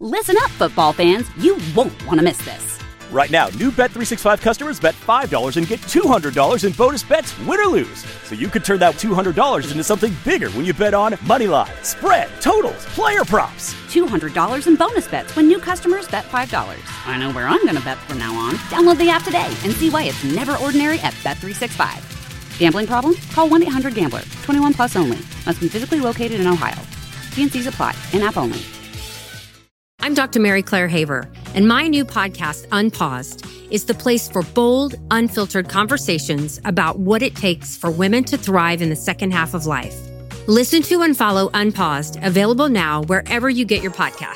Listen up, football fans. You won't want to miss this. Right now, new Bet365 customers bet $5 and get $200 in bonus bets, win or lose. So you could turn that $200 into something bigger when you bet on money line, spread, totals, player props. $200 in bonus bets when new customers bet $5. I know where I'm going to bet from now on. Download the app today and see why it's never ordinary at Bet365. Gambling problem? Call 1-800-GAMBLER. 21 plus only. Must be physically located in Ohio. T&Cs apply. In-app only. I'm Dr. Mary Claire Haver, and my new podcast, Unpaused, is the place for bold, unfiltered conversations about what it takes for women to thrive in the second half of life. Listen to and follow Unpaused, available now wherever you get your podcasts.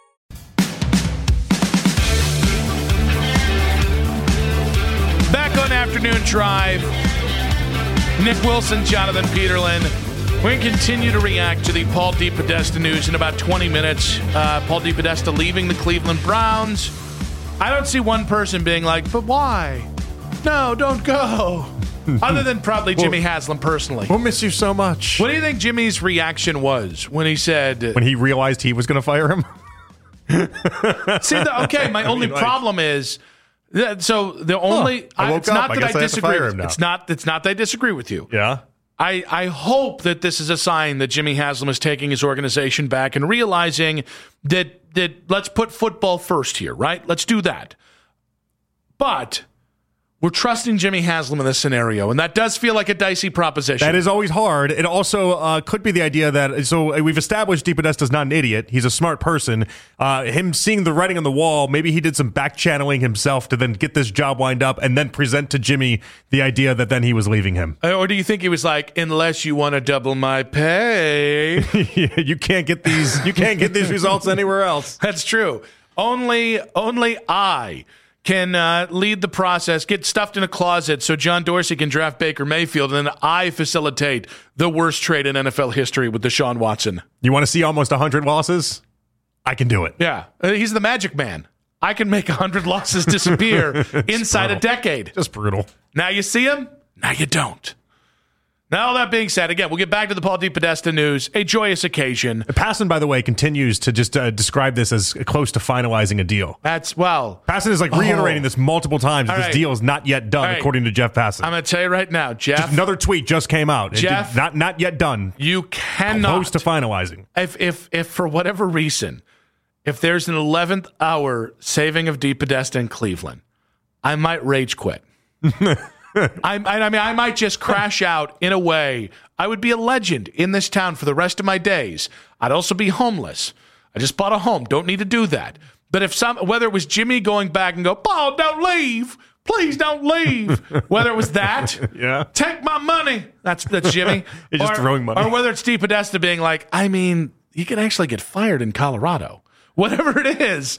Back on Afternoon Drive, Nick Wilson, Jonathan Peterlin. We're going to continue to react to the Paul DePodesta news in about 20 minutes. Paul DePodesta leaving the Cleveland Browns. I don't see one person being like, but why? No, don't go. Other than probably Jimmy Haslam personally. We'll miss you so much. What do you think Jimmy's reaction was when he said... When he realized he was going to fire him? My only problem is... So the only... it's not that I disagree. It's not that I disagree with you. Yeah. I hope that this is a sign that Jimmy Haslam is taking his organization back and realizing that let's put football first here, right? Let's do that. But we're trusting Jimmy Haslam in this scenario, and that does feel like a dicey proposition. That is always hard. It also could be the idea that, so we've established DePodesta's not an idiot. He's a smart person. Him seeing the writing on the wall, maybe he did some back channeling himself to then get this job lined up and then present to Jimmy the idea that then he was leaving him. Or do you think he was like, unless you want to double my pay? You can't get these results anywhere else. That's true. Only I can lead the process, get stuffed in a closet so John Dorsey can draft Baker Mayfield, and then I facilitate the worst trade in NFL history with Deshaun Watson. You want to see almost 100 losses? I can do it. Yeah. He's the magic man. I can make 100 losses disappear inside a decade. Just brutal. Now you see him, now you don't. Now, all that being said, again, we'll get back to the Paul DePodesta news. A joyous occasion. Passan, by the way, continues to just describe this as close to finalizing a deal. Passan is reiterating this multiple times. That this deal is not yet done, according to Jeff Passan. I'm going to tell you right now, Jeff. Just another tweet just came out. Jeff, not yet done. You cannot. Close to finalizing. If for whatever reason, if there's an 11th hour saving of DePodesta in Cleveland, I might rage quit. I might just crash out in a way. I would be a legend in this town for the rest of my days. I'd also be homeless. I just bought a home. Don't need to do that. But whether it was Jimmy going back and go, Paul, don't leave. Please don't leave. Whether it was that, take my money. That's Jimmy. He's just throwing money. Or whether it's DePodesta being like, you can actually get fired in Colorado. Whatever it is.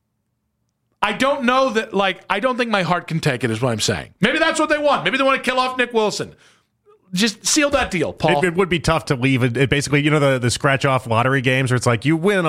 I don't know that, I don't think my heart can take it, is what I'm saying. Maybe that's what they want. Maybe they want to kill off Nick Wilson. Just seal that deal, Paul. It would be tough to leave. It basically, the scratch-off lottery games where it's like you win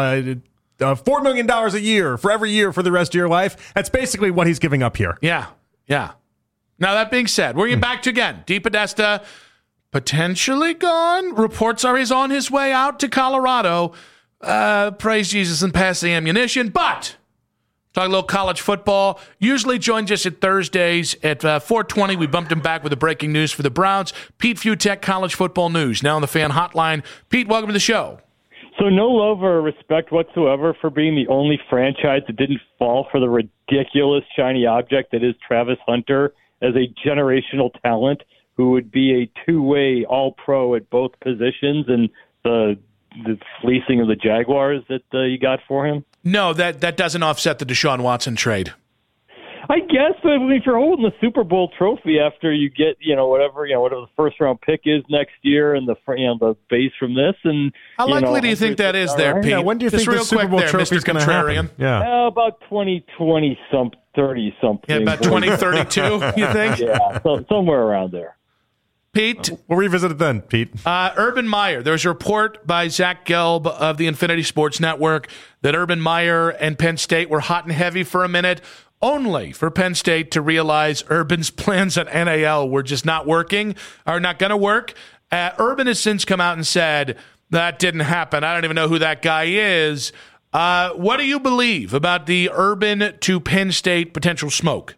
$4 million a year for every year for the rest of your life. That's basically what he's giving up here. Yeah. Now, that being said, we're getting back to, again, DePodesta potentially gone. Reports are he's on his way out to Colorado. Praise Jesus and pass the ammunition, but... Talk a little college football. Usually joins us at Thursdays at 4:20. We bumped him back with the breaking news for the Browns. Pete Fiutak, College Football News, now on the Fan Hotline. Pete, welcome to the show. So no love or respect whatsoever for being the only franchise that didn't fall for the ridiculous shiny object that is Travis Hunter as a generational talent who would be a two-way all-pro at both positions, and the fleecing of the Jaguars that you got for him? No, that doesn't offset the Deshaun Watson trade. I guess, but if you're holding the Super Bowl trophy after you get, whatever the first round pick is next year, and the base from this, and how likely do you think that is, there, Pete? Yeah, when do you think the Super Bowl trophy is going to happen? Yeah, about 2020 30 something. Yeah, about 2032. You think? Yeah, somewhere around there. Pete, we'll revisit it then, Pete. Urban Meyer. There's a report by Zach Gelb of the Infinity Sports Network that Urban Meyer and Penn State were hot and heavy for a minute, only for Penn State to realize Urban's plans at NAL were just not working, or not going to work. Urban has since come out and said, that didn't happen. I don't even know who that guy is. What do you believe about the Urban to Penn State potential smoke?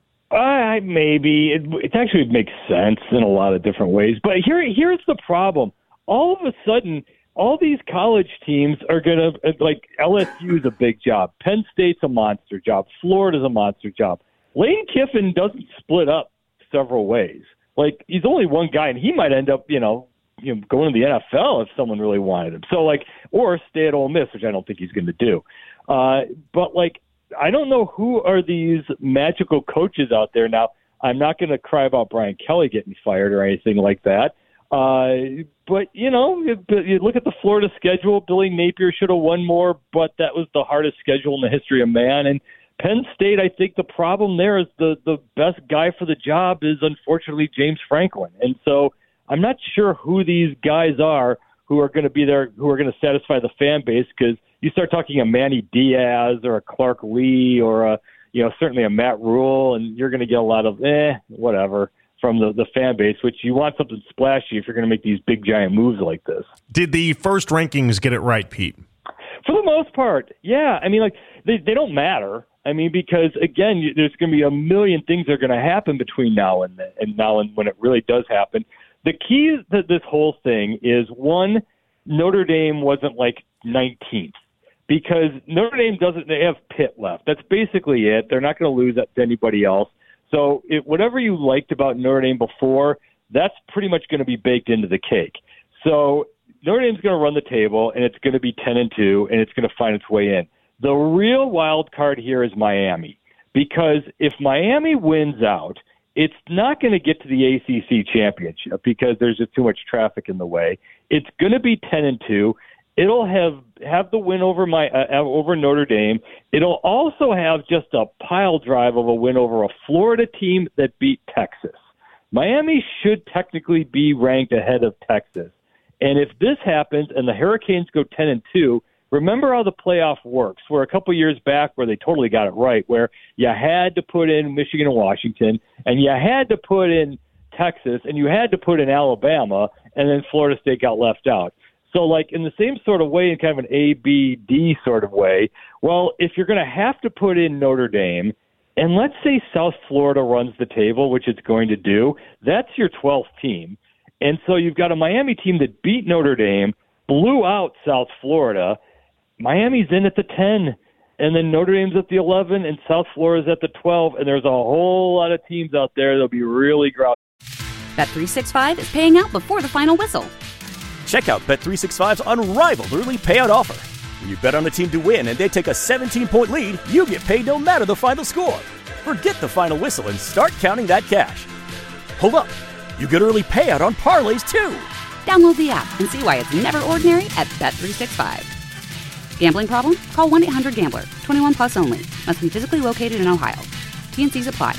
Maybe. It actually makes sense in a lot of different ways. But here's the problem. All of a sudden, all these college teams are going to, like, LSU is a big job. Penn State's a monster job. Florida's a monster job. Lane Kiffin doesn't split up several ways. Like, he's only one guy, and he might end up, going to the NFL if someone really wanted him. So, or stay at Ole Miss, which I don't think he's going to do. But, I don't know who are these magical coaches out there now. I'm not going to cry about Brian Kelly getting fired or anything like that. But, you look at the Florida schedule. Billy Napier should have won more, but that was the hardest schedule in the history of man. And Penn State, I think the problem there is the best guy for the job is, unfortunately, James Franklin. And so I'm not sure who these guys are who are going to be there, who are going to satisfy the fan base, because you start talking a Manny Diaz or a Clark Lee or certainly a Matt Rule, and you're going to get a lot of whatever from the fan base, which you want something splashy if you're going to make these big giant moves like this. Did the first rankings get it right, Pete? For the most part, yeah. I mean, they don't matter. I mean, because again, there's going to be a million things that are going to happen between now and when it really does happen. The key to this whole thing is, one, Notre Dame wasn't 19th. Because Notre Dame they have Pitt left. That's basically it. They're not going to lose that to anybody else. So whatever you liked about Notre Dame before, that's pretty much going to be baked into the cake. So Notre Dame's going to run the table, and it's going to be 10-2, and it's going to find its way in. The real wild card here is Miami, because if Miami wins out, it's not going to get to the ACC championship because there's just too much traffic in the way. It's going to be 10-2. It'll have the win over Notre Dame. It'll also have just a pile drive of a win over a Florida team that beat Texas. Miami should technically be ranked ahead of Texas. And if this happens and the Hurricanes go 10-2, remember how the playoff works, where a couple years back where they totally got it right, where you had to put in Michigan and Washington, and you had to put in Texas, and you had to put in Alabama, and then Florida State got left out. So, in the same sort of way, in kind of an A, B, D sort of way, well, if you're going to have to put in Notre Dame, and let's say South Florida runs the table, which it's going to do, that's your 12th team. And so you've got a Miami team that beat Notre Dame, blew out South Florida. Miami's in at the 10, and then Notre Dame's at the 11, and South Florida's at the 12, and there's a whole lot of teams out there that'll be really grouchy. Bet365 is paying out before the final whistle. Check out Bet365's unrivaled early payout offer. When you bet on a team to win and they take a 17-point lead, you get paid no matter the final score. Forget the final whistle and start counting that cash. Hold up. You get early payout on parlays, too. Download the app and see why it's never ordinary at Bet365. Gambling problem? Call 1-800-GAMBLER. 21 plus only. Must be physically located in Ohio. T&Cs apply.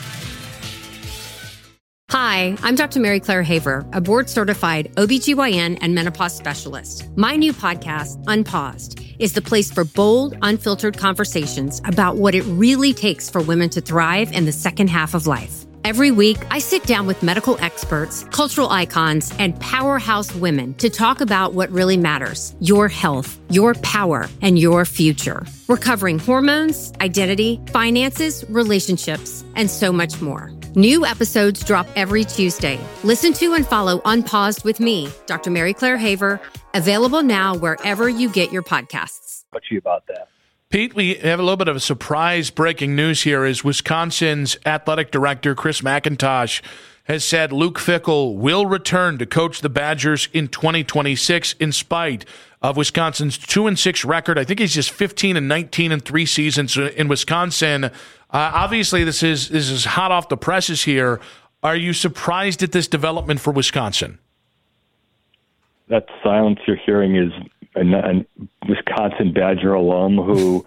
Hi, I'm Dr. Mary Claire Haver, a board-certified OBGYN and menopause specialist. My new podcast, Unpaused, is the place for bold, unfiltered conversations about what it really takes for women to thrive in the second half of life. Every week, I sit down with medical experts, cultural icons, and powerhouse women to talk about what really matters: your health, your power, and your future. We're covering hormones, identity, finances, relationships, and so much more. New episodes drop every Tuesday. Listen to and follow Unpaused with me, Dr. Mary Claire Haver, available now wherever you get your podcasts. What you about that? Pete, we have a little bit of a surprise breaking news here as Wisconsin's athletic director, Chris McIntosh, has said Luke Fickell will return to coach the Badgers in 2026 in spite of Wisconsin's 2-6 record. I think he's just 15-19 in 3 seasons in Wisconsin. Obviously, this is hot off the presses here. Are you surprised at this development for Wisconsin? That silence you're hearing is a Wisconsin Badger alum who,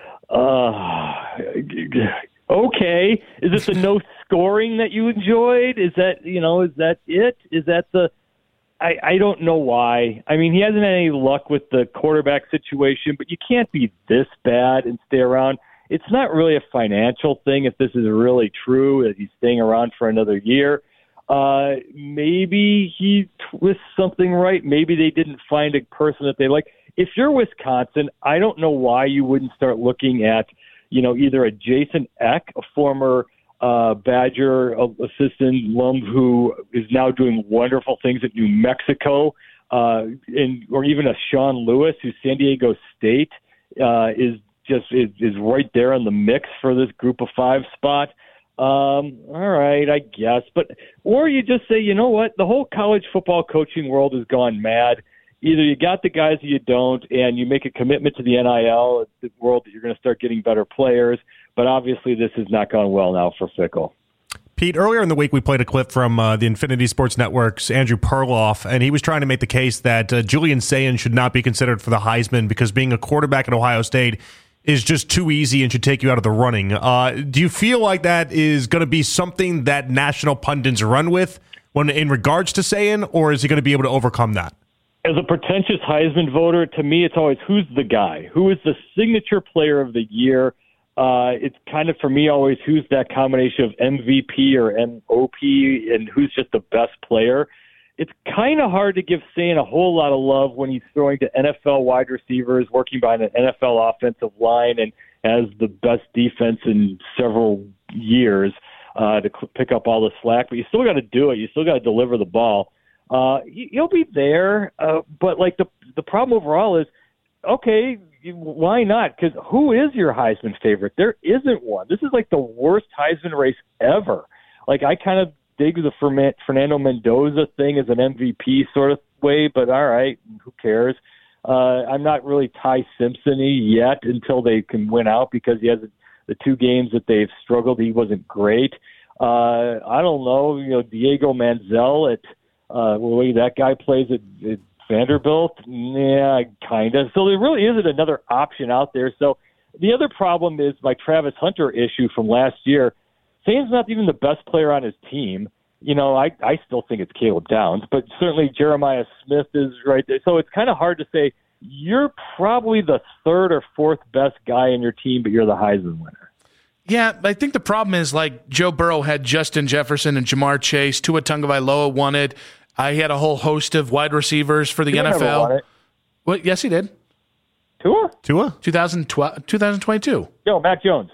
okay, is it the no scoring that you enjoyed? Is that it? Is that I don't know why. I mean, he hasn't had any luck with the quarterback situation, but you can't be this bad and stay around. It's not really a financial thing if this is really true, that he's staying around for another year. Maybe he twists something right. Maybe they didn't find a person that they like. if you're Wisconsin, I don't know why you wouldn't start looking at, either a Jason Eck, a former Badger assistant lump who is now doing wonderful things at New Mexico, or even a Sean Lewis, who's San Diego State, is right there in the mix for this group of 5 spot. All right, I guess. Or you just say, you know what? The whole college football coaching world has gone mad. Either you got the guys or you don't, and you make a commitment to the NIL world that you're going to start getting better players. But obviously this has not gone well now for Fickell. Pete, earlier in the week, we played a clip from the Infinity Sports Network's Andrew Perloff, and he was trying to make the case that Julian Sayin should not be considered for the Heisman because being a quarterback at Ohio State is just too easy and should take you out of the running. Do you feel like that is going to be something that national pundits run with when in regards to Sayin, or is he going to be able to overcome that? As a pretentious Heisman voter, to me, it's always who's the guy? Who is the signature player of the year? It's kind of, for me, always who's that combination of MVP or MOP and who's just the best player. It's kind of hard to give Sayin a whole lot of love when he's throwing to NFL wide receivers, working behind an NFL offensive line, and has the best defense in several years to pick up all the slack. But you still got to do it. You still got to deliver the ball. You'll be there, but like the problem overall is, okay, why not? Because who is your Heisman favorite? There isn't one. This is like the worst Heisman race ever. Like, I kind of dig the Fernando Mendoza thing as an MVP sort of way, but all right, who cares? I'm not really Ty Simpson-y yet until they can win out, because he has the 2 games that they've struggled. He wasn't great. I don't know, Diego Manziel at the way that guy plays at Vanderbilt, yeah, kind of. So there really isn't another option out there. So the other problem is my Travis Hunter issue from last year. Sayin's not even the best player on his team. I still think it's Caleb Downs, but certainly Jeremiah Smith is right there. So it's kind of hard to say you're probably the 3rd or 4th best guy in your team, but you're the Heisman winner. Yeah, I think the problem is, like, Joe Burrow had Justin Jefferson and Jamar Chase. Tua Tagovailoa won it. He had a whole host of wide receivers for the NFL. Never won it. Well, yes, he did. Tua? 2022. Yo, Mac Jones.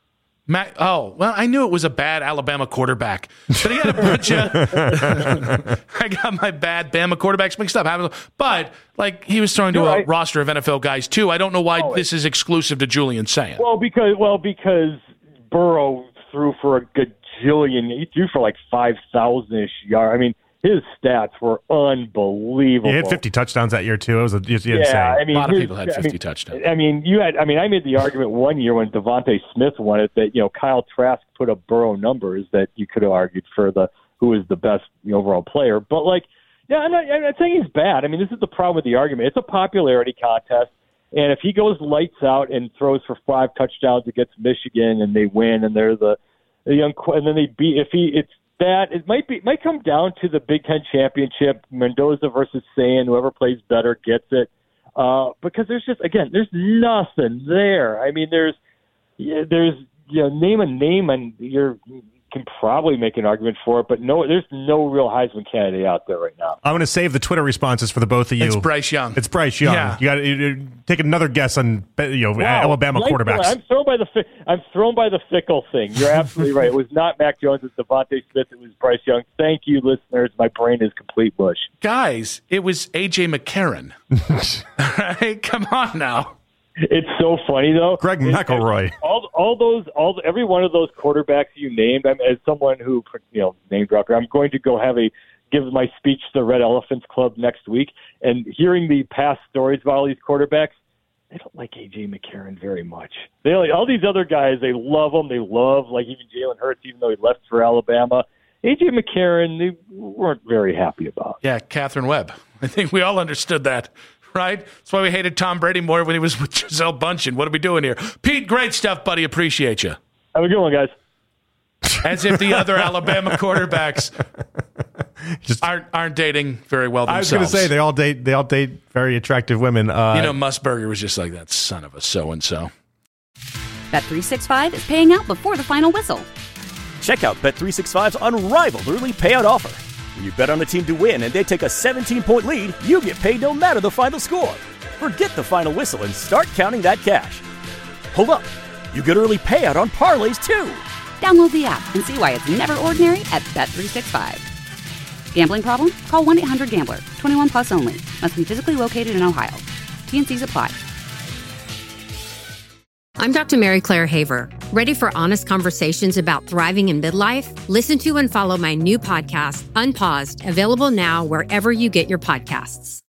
I knew it was a bad Alabama quarterback, but he had a bunch of. I got my bad Bama quarterbacks mixed up. But like, he was throwing to a roster of NFL guys too. I don't know why this is exclusive to Julian Sayin. Because Burrow threw for a gajillion. He threw for like 5,000-ish yards. I mean, his stats were unbelievable. He had 50 touchdowns that year too. It was insane. I mean, a lot of people had 50 touchdowns. I made the argument one year when Devontae Smith won it that Kyle Trask put up Burrow numbers that you could have argued for who is the best overall player. But I'm not saying he's bad. I mean, this is the problem with the argument. It's a popularity contest, and if he goes lights out and throws for 5 touchdowns against Michigan and they win and they're the young, and then they beat it might come down to the Big Ten championship, Mendoza versus Sayin. Whoever plays better gets it. Because there's nothing there. I mean, there's name a name and you can probably make an argument for it, but there's no real Heisman candidate out there right now. I'm going to save the Twitter responses for the both of you. It's Bryce Young. Yeah. You got to take another guess on Alabama quarterbacks. I'm thrown by the Fickell thing. You're absolutely right. It was not Mac Jones. It's Devontae Smith. It was Bryce Young. Thank you, listeners. My brain is complete mush. Guys, it was A.J. McCarron. All right, come on now. It's so funny though. Greg McElroy. Every one of those quarterbacks you named. As someone who name dropper, I'm going to go give my speech to the Red Elephants Club next week. And hearing the past stories about all these quarterbacks, they don't like A.J. McCarron very much. All these other guys, they love him. They love even Jalen Hurts, even though he left for Alabama. A.J. McCarron, they weren't very happy about. Yeah, Catherine Webb. I think we all understood that. Right? That's why we hated Tom Brady more when he was with Gisele Bündchen. What are we doing here? Pete, great stuff, buddy. Appreciate you. Have a good one, guys. As if the other Alabama quarterbacks aren't dating very well themselves. I was going to say they all date very attractive women. Musburger was just like that son of a so-and-so. Bet365 is paying out before the final whistle. Check out Bet365's unrivaled early payout offer. When you bet on a team to win and they take a 17-point lead, you get paid no matter the final score. Forget the final whistle and start counting that cash. Hold up. You get early payout on parlays, too. Download the app and see why it's never ordinary at Bet365. Gambling problem? Call 1-800-GAMBLER. 21 plus only. Must be physically located in Ohio. T&Cs apply. I'm Dr. Mary Claire Haver. Ready for honest conversations about thriving in midlife? Listen to and follow my new podcast, Unpaused, available now wherever you get your podcasts.